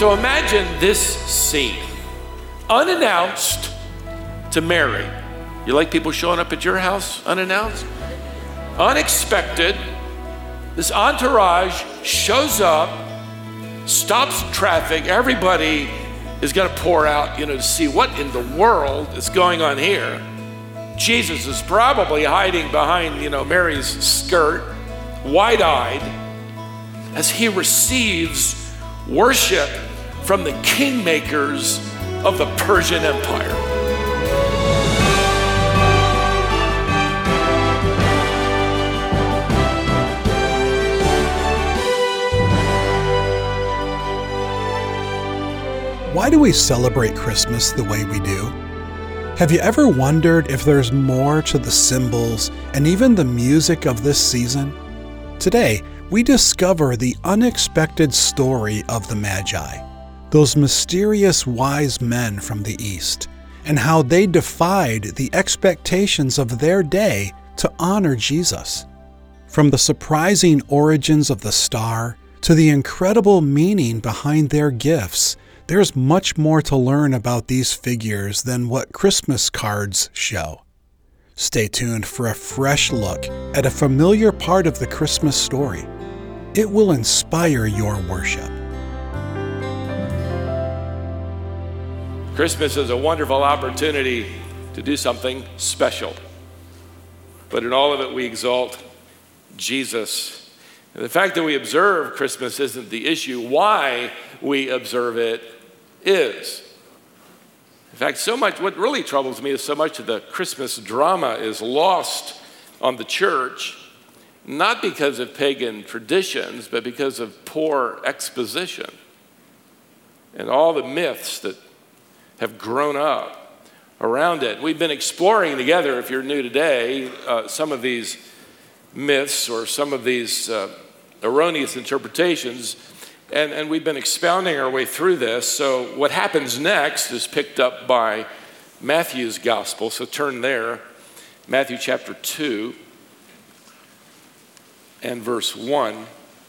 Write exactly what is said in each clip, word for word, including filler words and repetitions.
So imagine this scene, unannounced to Mary. You like people showing up at your house unannounced? Unexpected. This entourage shows up, stops traffic. Everybody is going to pour out, you know, to see what in the world is going on here. Jesus is probably hiding behind, you know, Mary's skirt, wide-eyed, as he receives worship from the kingmakers of the Persian Empire. Why do we celebrate Christmas the way we do? Have you ever wondered if there's more to the symbols and even the music of this season? Today, we discover the unexpected story of the Magi, those mysterious wise men from the East, and how they defied the expectations of their day to honor Jesus. From the surprising origins of the star to the incredible meaning behind their gifts, there's much more to learn about these figures than what Christmas cards show. Stay tuned for a fresh look at a familiar part of the Christmas story. It will inspire your worship. Christmas is a wonderful opportunity to do something special. But in all of it, we exalt Jesus. And the fact that we observe Christmas isn't the issue. Why we observe it is. In fact, so much, what really troubles me is so much of the Christmas drama is lost on the church, not because of pagan traditions, but because of poor exposition and all the myths that have grown up around it. We've been exploring together, if you're new today, uh, some of these myths or some of these uh, erroneous interpretations, and, and we've been expounding our way through this. So what happens next is picked up by Matthew's gospel, so turn there, Matthew chapter two and verse one.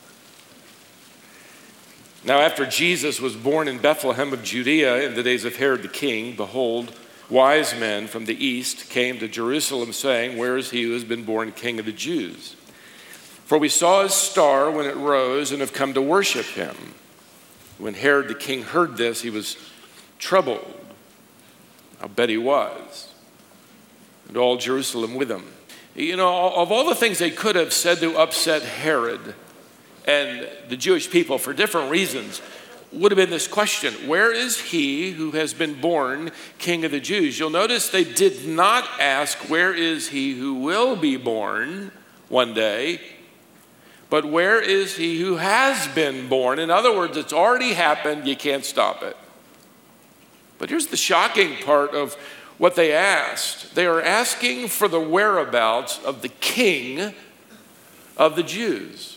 Now after Jesus was born in Bethlehem of Judea in the days of Herod the king, behold, wise men from the east came to Jerusalem, saying, where is he who has been born King of the Jews? For we saw his star when it rose and have come to worship him. When Herod the king heard this, he was troubled. I bet he was. And all Jerusalem with him. You know, of all the things they could have said to upset Herod and the Jewish people for different reasons, would have been this question: where is he who has been born King of the Jews? You'll notice they did not ask, where is he who will be born one day? But where is he who has been born? In other words, it's already happened, you can't stop it. But here's the shocking part of what they asked. They are asking for the whereabouts of the King of the Jews.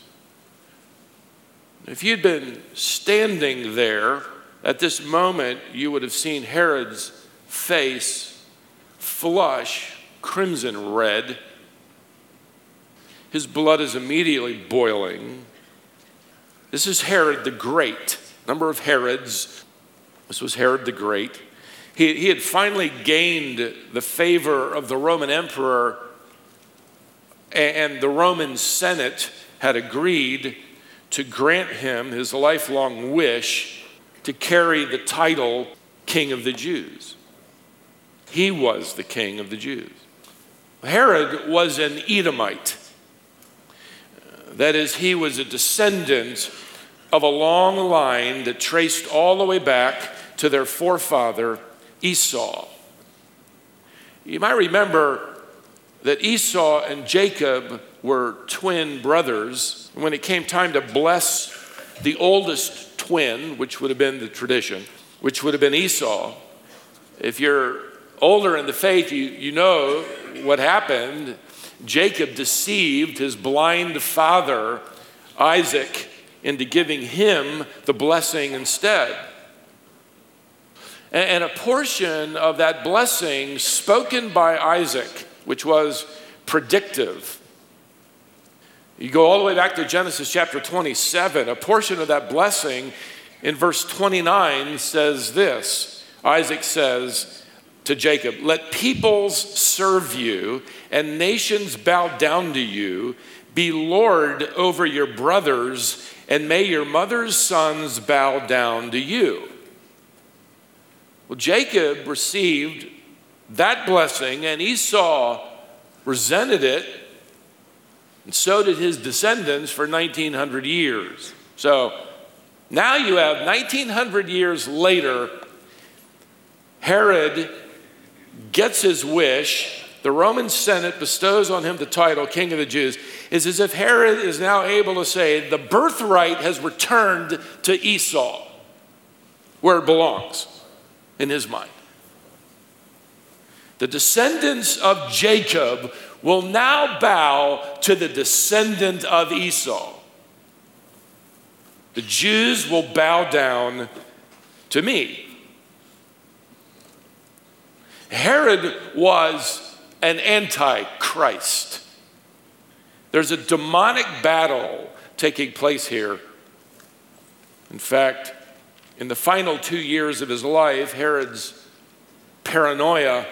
If you'd been standing there at this moment, you would have seen Herod's face flush crimson red. His blood is immediately boiling. This is Herod the Great. Number of Herods. This was Herod the Great. He, he had finally gained the favor of the Roman emperor, and the Roman Senate had agreed to grant him his lifelong wish to carry the title King of the Jews. He was the King of the Jews. Herod was an Edomite. That is, he was a descendant of a long line that traced all the way back to their forefather Esau. You might remember that Esau and Jacob were twin brothers. When it came time to bless the oldest twin, which would have been the tradition, which would have been Esau, if you're older in the faith, you, you know what happened. Jacob deceived his blind father, Isaac, into giving him the blessing instead. And, and a portion of that blessing spoken by Isaac, which was predictive. You go all the way back to Genesis chapter twenty-seven, a portion of that blessing in verse twenty-nine says this. Isaac says to Jacob, "Let peoples serve you and nations bow down to you. Be Lord over your brothers, and may your mother's sons bow down to you." Well, Jacob received that blessing, and Esau resented it, and so did his descendants for nineteen hundred years. So now you have nineteen hundred years later, Herod gets his wish. The Roman Senate bestows on him the title King of the Jews. It's as if Herod is now able to say the birthright has returned to Esau, where it belongs in his mind. The descendants of Jacob will now bow to the descendant of Esau. The Jews will bow down to me. Herod was an antichrist. There's a demonic battle taking place here. In fact, in the final two years of his life, Herod's paranoia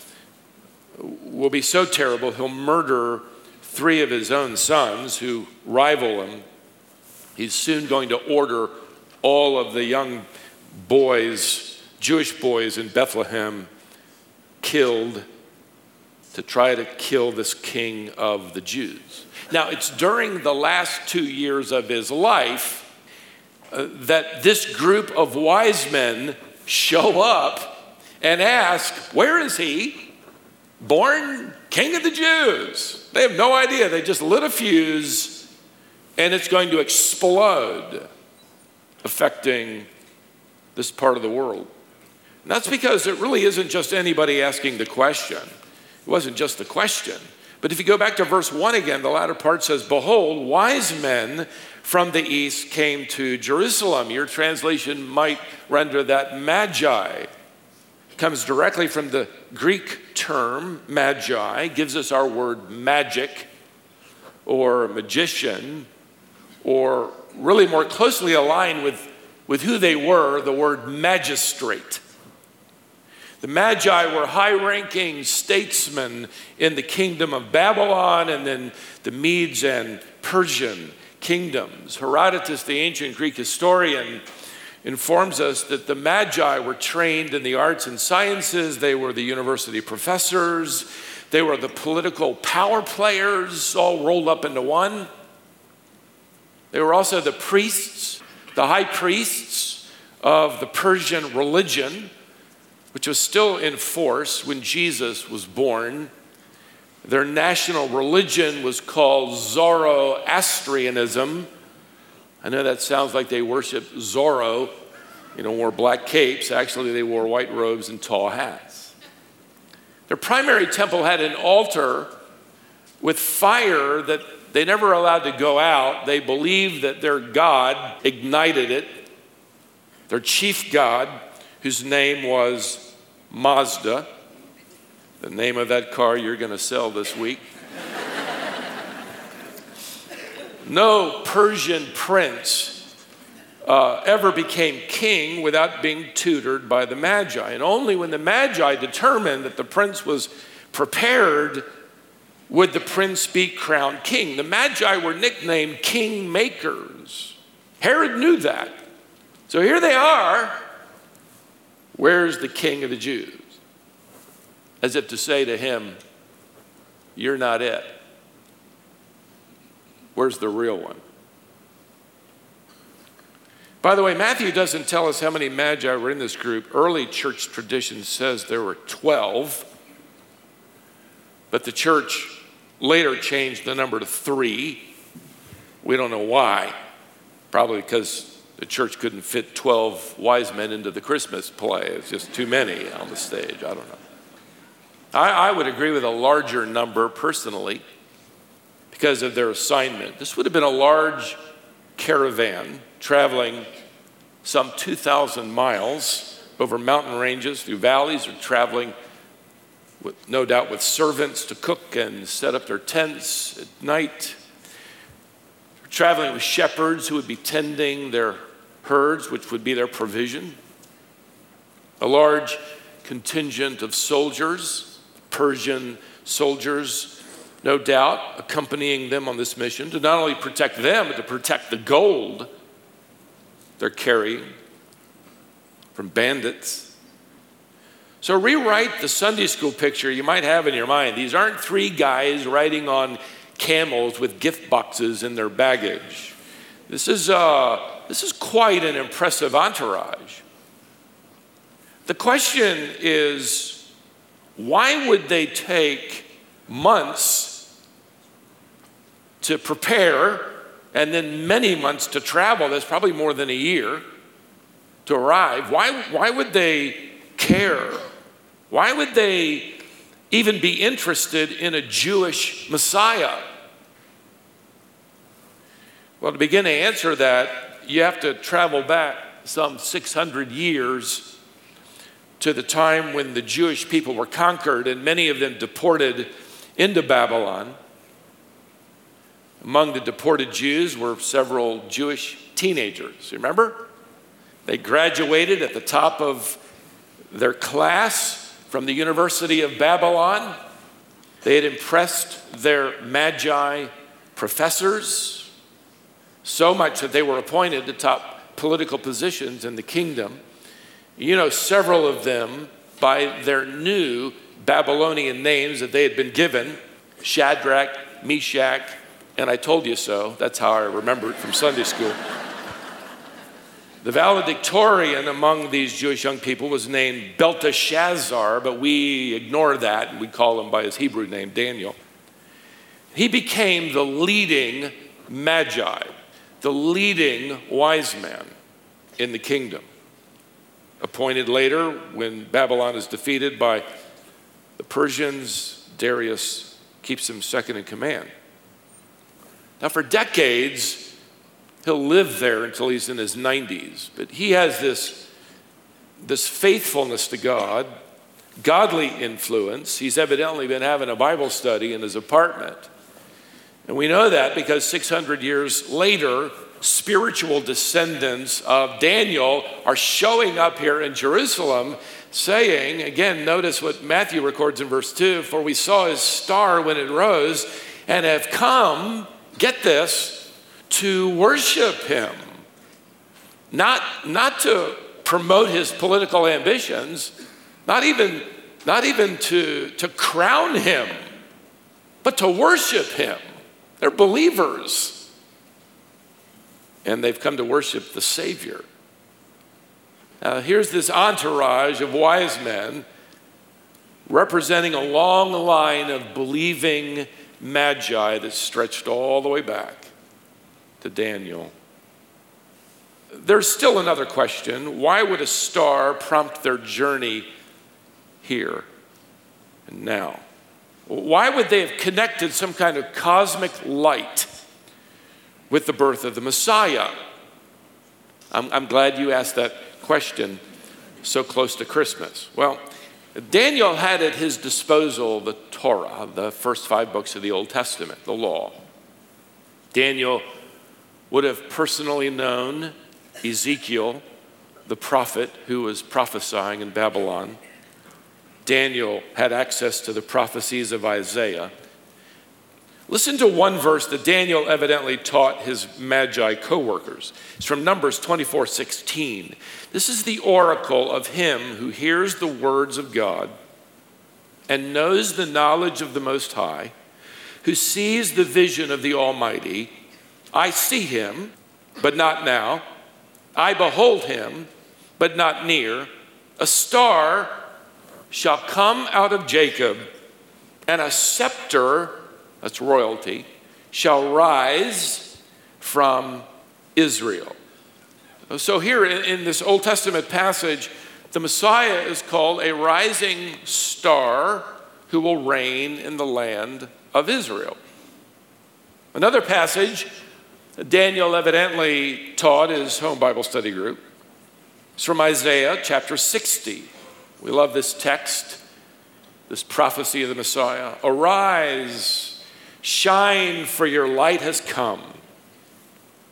will be so terrible, he'll murder three of his own sons who rival him. He's soon going to order all of the young boys, Jewish boys in Bethlehem, killed to try to kill this king of the Jews. Now, it's during the last two years of his life uh, that this group of wise men show up and ask, where is he? Born King of the Jews. They have no idea. They just lit a fuse and it's going to explode, affecting this part of the world. And that's because it really isn't just anybody asking the question. It wasn't just the question. But if you go back to verse one again, the latter part says, "Behold, wise men from the east came to Jerusalem." Your translation might render that magi. It comes directly from the Greek term magi, gives us our word magic or magician, or really more closely aligned with, with who they were, the word magistrate. The Magi were high-ranking statesmen in the kingdom of Babylon and then the Medes and Persian kingdoms. Herodotus, the ancient Greek historian, informs us that the Magi were trained in the arts and sciences. They were the university professors. They were the political power players, all rolled up into one. They were also the priests, the high priests of the Persian religion, which was still in force when Jesus was born. Their national religion was called Zoroastrianism. I know that sounds like they worshiped Zorro, you know, wore black capes. Actually, they wore white robes and tall hats. Their primary temple had an altar with fire that they never allowed to go out. They believed that their god ignited it. Their chief god, whose name was Mazda, the name of that car you're going to sell this week. No Persian prince uh, ever became king without being tutored by the Magi. And only when the Magi determined that the prince was prepared would the prince be crowned king. The Magi were nicknamed king makers. Herod knew that. So here they are. Where's the King of the Jews? As if to say to him, you're not it. Where's the real one? By the way, Matthew doesn't tell us how many Magi were in this group. Early church tradition says there were twelve, but the church later changed the number to three. We don't know why. Probably because the church couldn't fit twelve wise men into the Christmas play. It's just too many on the stage. I don't know. I, I would agree with a larger number personally because of their assignment. This would have been a large caravan traveling some two thousand miles over mountain ranges, through valleys, or traveling with, no doubt with servants to cook and set up their tents at night. Traveling with shepherds who would be tending their herds, which would be their provision, a large contingent of soldiers, Persian soldiers, no doubt, accompanying them on this mission to not only protect them, but to protect the gold they're carrying from bandits. So rewrite the Sunday school picture you might have in your mind. These aren't three guys riding on camels with gift boxes in their baggage. This is, uh, this is quite an impressive entourage. The question is, why would they take months to prepare and then many months to travel? That's probably more than a year to arrive. Why, why would they care? Why would they even be interested in a Jewish Messiah? Well, to begin to answer that, you have to travel back some six hundred years to the time when the Jewish people were conquered and many of them deported into Babylon. Among the deported Jews were several Jewish teenagers. You remember? They graduated at the top of their class from the University of Babylon. They had impressed their magi professors so much that they were appointed to top political positions in the kingdom. You know, several of them by their new Babylonian names that they had been given, Shadrach, Meshach, and I told you so. That's how I remember it from Sunday school. The valedictorian among these Jewish young people was named Belteshazzar, but we ignore that and we call him by his Hebrew name, Daniel. He became the leading magi, the leading wise man in the kingdom. Appointed later, when Babylon is defeated by the Persians, Darius keeps him second in command. Now, for decades, he'll live there until he's in his nineties. But he has this, this faithfulness to God, godly influence. He's evidently been having a Bible study in his apartment. And we know that because six hundred years later, spiritual descendants of Daniel are showing up here in Jerusalem saying, again, notice what Matthew records in verse two, for we saw his star when it rose and have come, get this, to worship him. Not, not to promote his political ambitions, not even, not even to, to crown him, but to worship him. They're believers. And they've come to worship the Savior. Now, here's this entourage of wise men representing a long line of believing magi that stretched all the way back to Daniel. There's still another question. Why would a star prompt their journey here and now? Why would they have connected some kind of cosmic light with the birth of the Messiah? I'm, I'm glad you asked that question so close to Christmas. Well, Daniel had at his disposal the Torah, the first five books of the Old Testament, the law. Daniel would have personally known Ezekiel, the prophet who was prophesying in Babylon. Daniel had access to the prophecies of Isaiah. Listen to one verse that Daniel evidently taught his magi co-workers. It's from Numbers twenty-four sixteen. This is the oracle of him who hears the words of God and knows the knowledge of the Most High, who sees the vision of the Almighty. I see him, but not now. I behold him, but not near. A star shall come out of Jacob, and a scepter, that's royalty, shall rise from Israel. So here in, in this Old Testament passage, the Messiah is called a rising star who will reign in the land of Israel. Another passage Daniel evidently taught his home Bible study group. It's from Isaiah chapter sixty. We love this text, this prophecy of the Messiah. Arise, shine, for your light has come,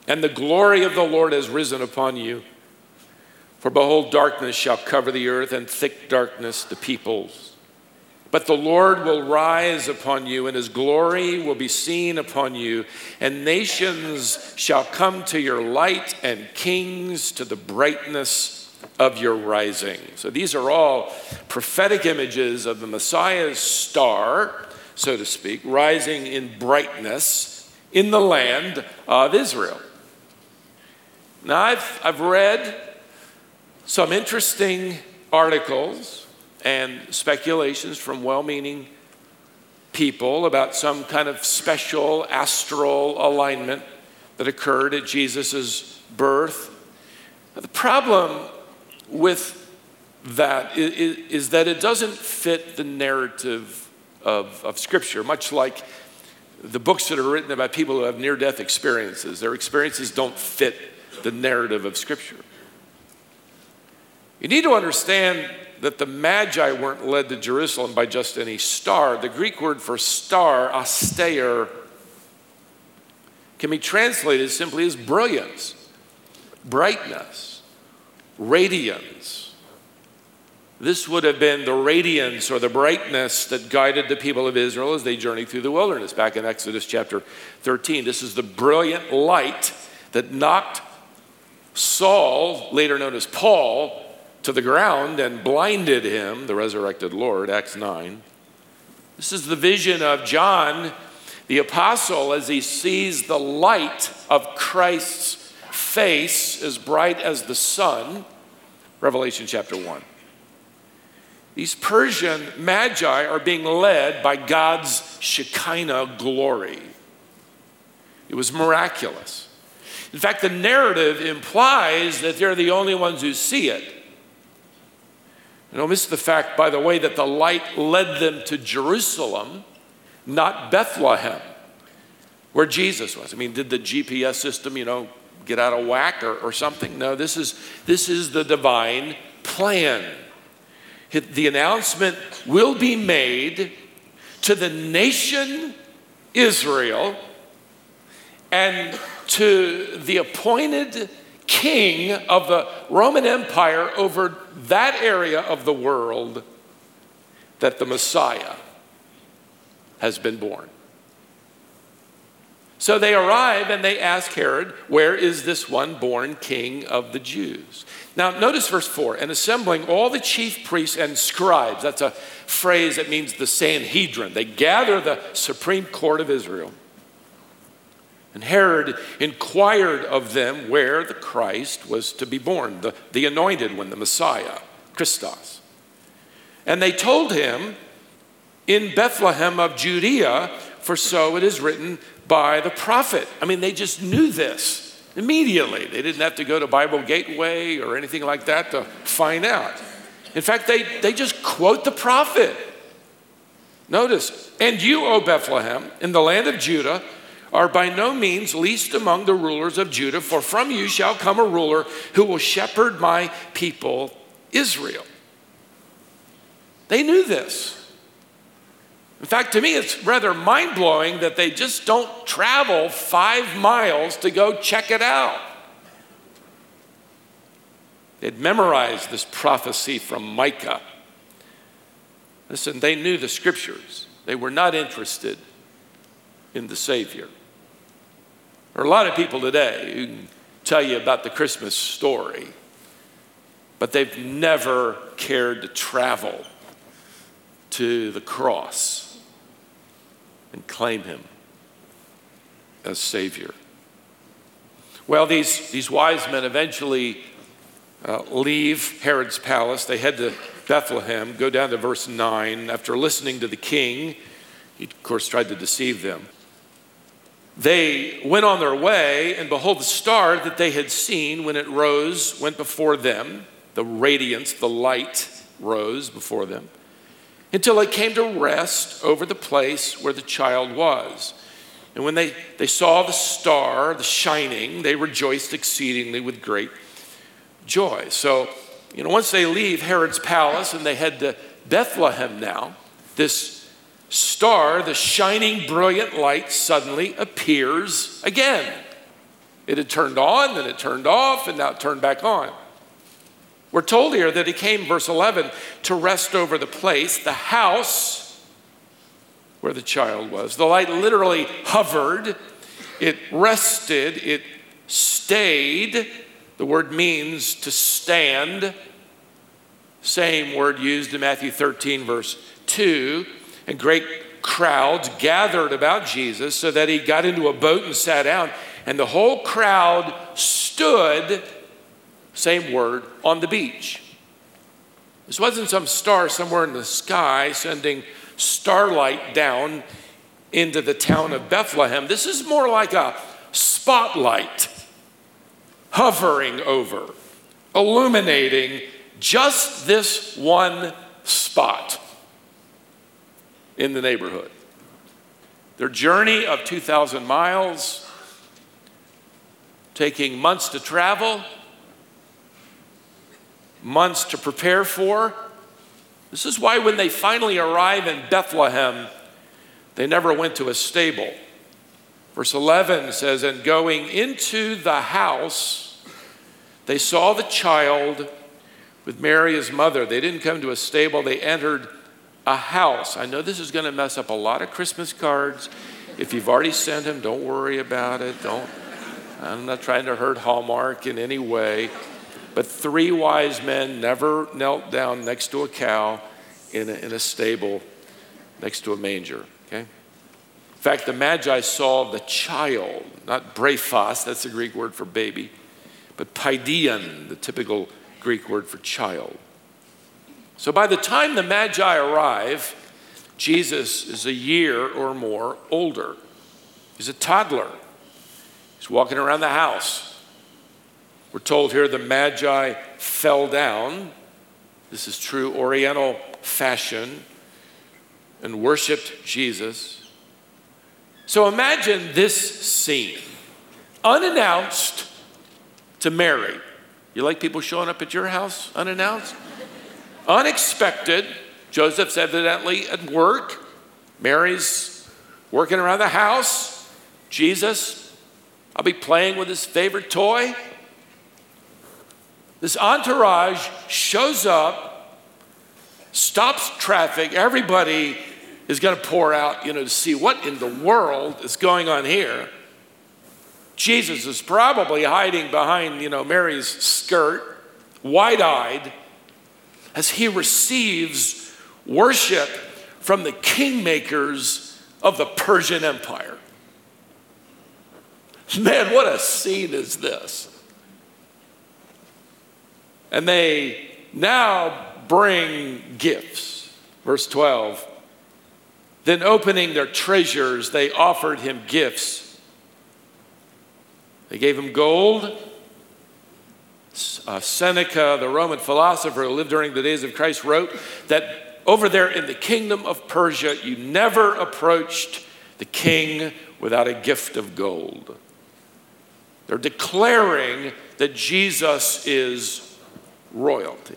and the glory of the Lord has risen upon you. For behold, darkness shall cover the earth, and thick darkness the peoples. But the Lord will rise upon you, and his glory will be seen upon you, and nations shall come to your light, and kings to the brightness of your rising. So these are all prophetic images of the Messiah's star, so to speak, rising in brightness in the land of Israel. Now, I've, I've read some interesting articles and speculations from well-meaning people about some kind of special astral alignment that occurred at Jesus' birth. The problem with that is, is that it doesn't fit the narrative of, of Scripture, much like the books that are written about people who have near-death experiences. Their experiences don't fit the narrative of Scripture. You need to understand that the Magi weren't led to Jerusalem by just any star. The Greek word for star, asteir, can be translated simply as brilliance, brightness, radiance. This would have been the radiance or the brightness that guided the people of Israel as they journeyed through the wilderness back in Exodus chapter thirteen. This is the brilliant light that knocked Saul, later known as Paul, to the ground and blinded him, the resurrected Lord, Acts nine. This is the vision of John, the apostle, as he sees the light of Christ's face as bright as the sun, Revelation chapter one. These Persian magi are being led by God's Shekinah glory. It was miraculous. In fact, the narrative implies that they're the only ones who see it. And don't miss the fact, by the way, that the light led them to Jerusalem, not Bethlehem, where Jesus was. I mean, did the G P S system, you know, get out of whack or, or something? No, this is, this is the divine plan. The announcement will be made to the nation Israel and to the appointed king of the Roman Empire over that area of the world, that the Messiah has been born. So they arrive and they ask Herod, where is this one born king of the Jews? Now notice verse four, and assembling all the chief priests and scribes, that's a phrase that means the Sanhedrin. They gather the supreme court of Israel. And Herod inquired of them where the Christ was to be born, the, the anointed one, the Messiah, Christos. And they told him, in Bethlehem of Judea, for so it is written by the prophet. I mean, they just knew this immediately. They didn't have to go to Bible Gateway or anything like that to find out. In fact, they, they just quote the prophet. Notice, and you, O Bethlehem, in the land of Judah, are by no means least among the rulers of Judah, for from you shall come a ruler who will shepherd my people Israel. They knew this. In fact, to me, it's rather mind-blowing that they just don't travel five miles to go check it out. They'd memorized this prophecy from Micah. Listen, they knew the scriptures. They were not interested in the Savior. There are a lot of people today who can tell you about the Christmas story, but they've never cared to travel to the cross and claim him as Savior. Well, these, these wise men eventually uh, leave Herod's palace. They head to Bethlehem, go down to verse nine. After listening to the king, he, of course, tried to deceive them. They went on their way, and behold, the star that they had seen when it rose went before them. The radiance, the light rose before them, until it came to rest over the place where the child was. And when they, they saw the star, the shining, they rejoiced exceedingly with great joy. So, you know, once they leave Herod's palace and they head to Bethlehem now, this star, the shining, brilliant light, suddenly appears again. It had turned on, then it turned off, and now it turned back on. We're told here that he came, verse eleven, to rest over the place, the house where the child was. The light literally hovered, it rested, it stayed. The word means to stand. Same word used in Matthew thirteen, verse two. And great crowds gathered about Jesus so that he got into a boat and sat down. And the whole crowd stood, same word, on the beach. This wasn't some star somewhere in the sky sending starlight down into the town of Bethlehem. This is more like a spotlight hovering over, illuminating just this one spot in the neighborhood. Their journey of two thousand miles, taking months to travel, months to prepare for. This is why when they finally arrive in Bethlehem, they never went to a stable. Verse eleven says, and going into the house, they saw the child with Mary, his mother. They didn't come to a stable, they entered a house. I know this is going to mess up a lot of Christmas cards. If you've already sent them, don't worry about it. Don't. I'm not trying to hurt Hallmark in any way. But three wise men never knelt down next to a cow in a, in a stable next to a manger. Okay? In fact, the Magi saw the child, not brephos, that's the Greek word for baby, but paidion, the typical Greek word for child. So by the time the Magi arrive, Jesus is a year or more older. He's a toddler. He's walking around the house. We're told here the Magi fell down. This is true Oriental fashion, and worshiped Jesus. So imagine this scene, unannounced to Mary. You like people showing up at your house unannounced? Unexpected. Joseph's evidently at work. Mary's working around the house. Jesus, I'll be playing with his favorite toy. This entourage shows up, stops traffic. Everybody is going to pour out, you know, to see what in the world is going on here. Jesus is probably hiding behind, you know, Mary's skirt, wide-eyed, as he receives worship from the kingmakers of the Persian Empire. Man, what a scene is this? And they now bring gifts. Verse twelve. Then opening their treasures, they offered him gifts. They gave him gold. Uh, Seneca, the Roman philosopher who lived during the days of Christ, wrote that over there in the kingdom of Persia, you never approached the king without a gift of gold. They're declaring that Jesus is royalty.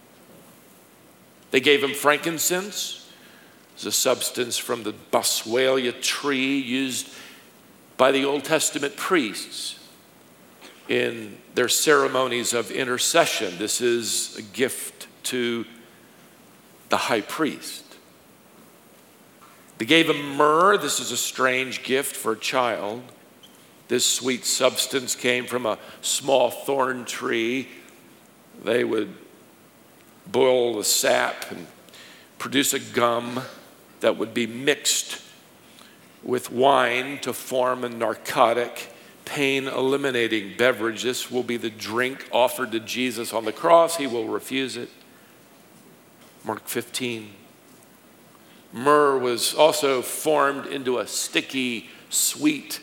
They gave him frankincense. It's a substance from the boswellia tree used by the Old Testament priests in their ceremonies of intercession. This is a gift to the high priest. They gave him myrrh. This is a strange gift for a child. This sweet substance came from a small thorn tree. They would boil the sap and produce a gum that would be mixed with wine to form a narcotic, pain-eliminating beverage. This will be the drink offered to Jesus on the cross. He will refuse it. Mark fifteen. Myrrh was also formed into a sticky, sweet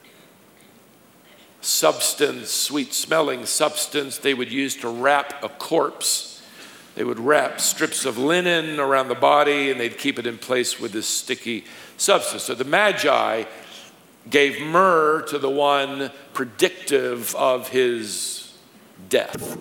substance, sweet-smelling substance they would use to wrap a corpse. They would wrap strips of linen around the body, and they'd keep it in place with this sticky substance. So the Magi gave myrrh to the one predictive of his death.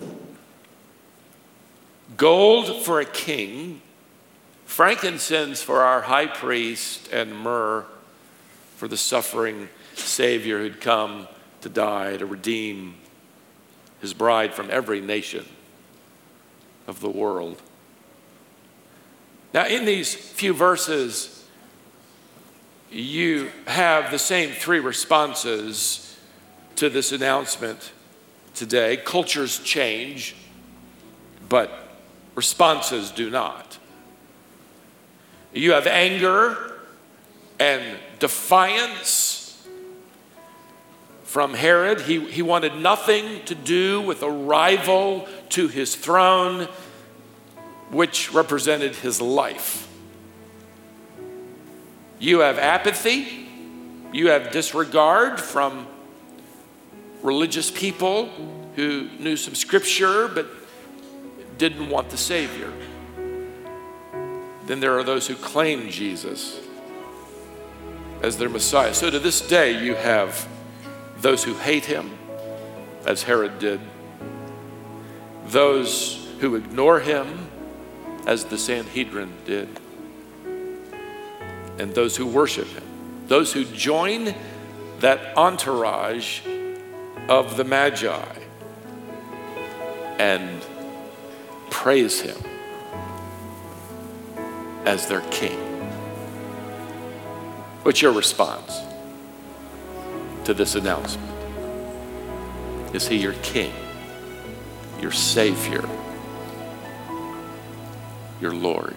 Gold for a king, frankincense for our high priest, and myrrh for the suffering Savior who'd come to die to redeem his bride from every nation of the world. Now, in these few verses, you have the same three responses to this announcement today. Cultures change, but responses do not. You have anger and defiance from Herod. He, he wanted nothing to do with a rival to his throne, which represented his life. You have apathy. You have disregard from religious people who knew some scripture but didn't want the Savior. Then there are those who claim Jesus as their Messiah. So to this day, you have those who hate him, as Herod did, those who ignore him, as the Sanhedrin did, and those who worship him, those who join that entourage of the Magi and praise him as their king. What's your response to this announcement? Is he your king, your Savior, your Lord?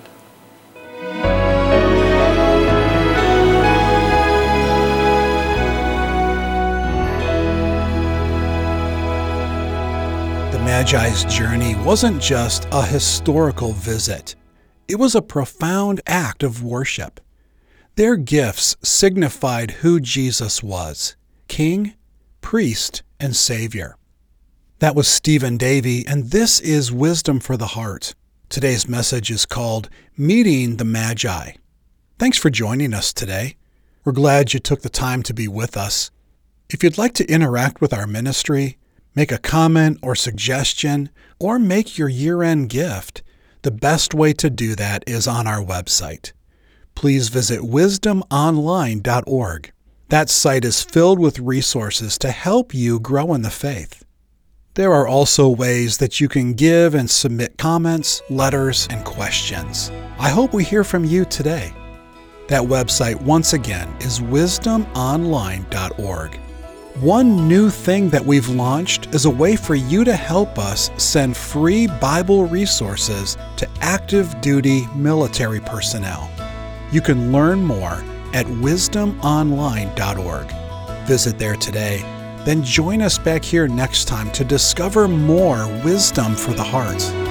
The Magi's journey wasn't just a historical visit. It was a profound act of worship. Their gifts signified who Jesus was: King, Priest, and Savior. That was Stephen Davey, and this is Wisdom for the Heart. Today's message is called Meeting the Magi. Thanks for joining us today. We're glad you took the time to be with us. If you'd like to interact with our ministry, make a comment or suggestion, or make your year-end gift, the best way to do that is on our website. Please visit wisdom online dot org. That site is filled with resources to help you grow in the faith. There are also ways that you can give and submit comments, letters, and questions. I hope we hear from you today. That website, once again, is wisdom online dot org. One new thing that we've launched is a way for you to help us send free Bible resources to active duty military personnel. You can learn more at wisdom online dot org. Visit there today, then join us back here next time to discover more wisdom for the heart.